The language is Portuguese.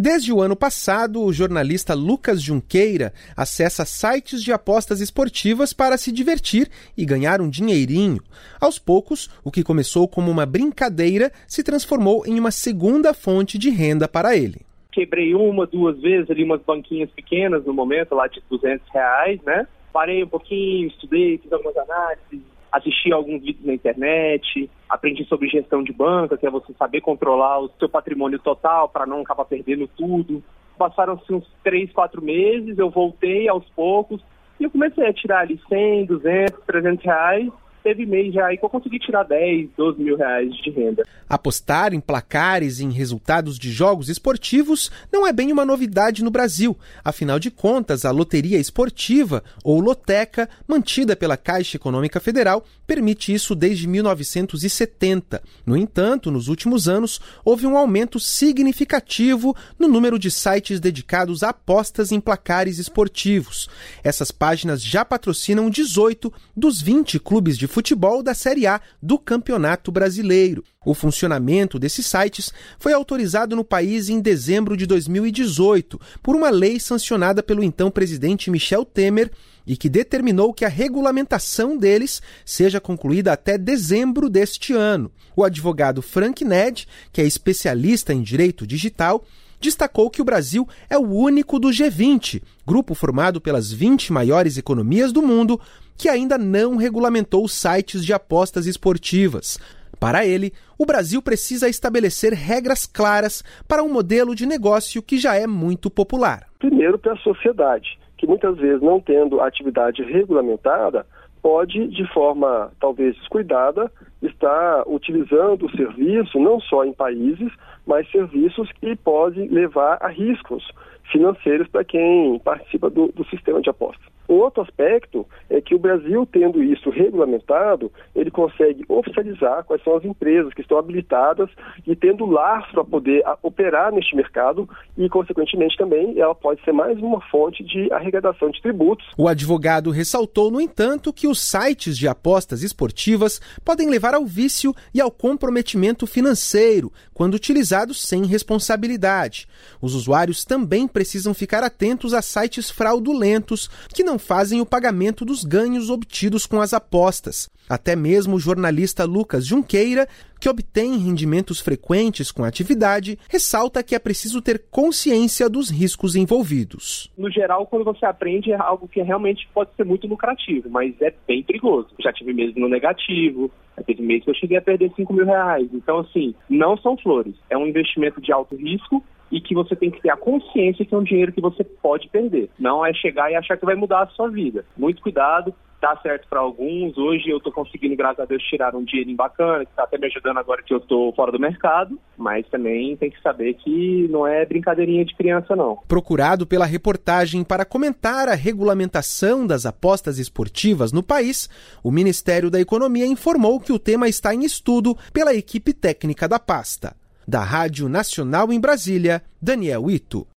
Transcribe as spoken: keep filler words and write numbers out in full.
Desde o ano passado, o jornalista Lucas Junqueira acessa sites de apostas esportivas para se divertir e ganhar um dinheirinho. Aos poucos, o que começou como uma brincadeira se transformou em uma segunda fonte de renda para ele. Quebrei uma, duas vezes ali umas banquinhas pequenas no momento, lá de duzentos reais, né? Parei um pouquinho, estudei, fiz algumas análises, assisti alguns vídeos na internet, aprendi sobre gestão de banca, que é você saber controlar o seu patrimônio total para não acabar perdendo tudo. Passaram-se uns três, quatro meses, eu voltei aos poucos e eu comecei a tirar ali cem, duzentos, trezentos reais. Teve mês já aí que eu consegui tirar dez, doze mil reais de renda. Apostar em placares e em resultados de jogos esportivos não é bem uma novidade no Brasil. Afinal de contas, a loteria esportiva, ou loteca, mantida pela Caixa Econômica Federal, permite isso desde mil novecentos e setenta. No entanto, nos últimos anos, houve um aumento significativo no número de sites dedicados a apostas em placares esportivos. Essas páginas já patrocinam dezoito dos vinte clubes de futebol da Série A do Campeonato Brasileiro. O funcionamento desses sites foi autorizado no país em dezembro de dois mil e dezoito por uma lei sancionada pelo então presidente Michel Temer e que determinou que a regulamentação deles seja concluída até dezembro deste ano. O advogado Frank Ned, que é especialista em direito digital, destacou que o Brasil é o único do G vinte, grupo formado pelas vinte maiores economias do mundo, que ainda não regulamentou os sites de apostas esportivas. Para ele, o Brasil precisa estabelecer regras claras para um modelo de negócio que já é muito popular. Primeiro, para a sociedade, que muitas vezes, não tendo atividade regulamentada, pode, de forma talvez descuidada, estar utilizando o serviço não só em países, mas serviços que podem levar a riscos financeiros para quem participa do, do sistema de apostas. Um outro aspecto é que o Brasil, tendo isso regulamentado, ele consegue oficializar quais são as empresas que estão habilitadas e tendo laço para poder a, operar neste mercado e, consequentemente, também ela pode ser mais uma fonte de arrecadação de tributos. O advogado ressaltou, no entanto, que os sites de apostas esportivas podem levar ao vício e ao comprometimento financeiro, quando utilizados sem responsabilidade. Os usuários também precisam ficar atentos a sites fraudulentos que não fazem o pagamento dos ganhos obtidos com as apostas. Até mesmo o jornalista Lucas Junqueira, que obtém rendimentos frequentes com a atividade, ressalta que é preciso ter consciência dos riscos envolvidos. No geral, quando você aprende, é algo que realmente pode ser muito lucrativo, mas é bem perigoso. Já tive meses no negativo, teve meses que eu cheguei a perder cinco mil reais. Então, assim, não são flores. É um investimento de alto risco e que você tem que ter a consciência que é um dinheiro que você pode perder. Não é chegar e achar que vai mudar a sua vida. Muito cuidado. Dá certo para alguns. Hoje eu estou conseguindo, graças a Deus, tirar um dinheirinho bacana, que está até me ajudando agora que eu estou fora do mercado, mas também tem que saber que não é brincadeirinha de criança, não. Procurado pela reportagem para comentar a regulamentação das apostas esportivas no país, o Ministério da Economia informou que o tema está em estudo pela equipe técnica da pasta. Da Rádio Nacional em Brasília, Daniel Ito.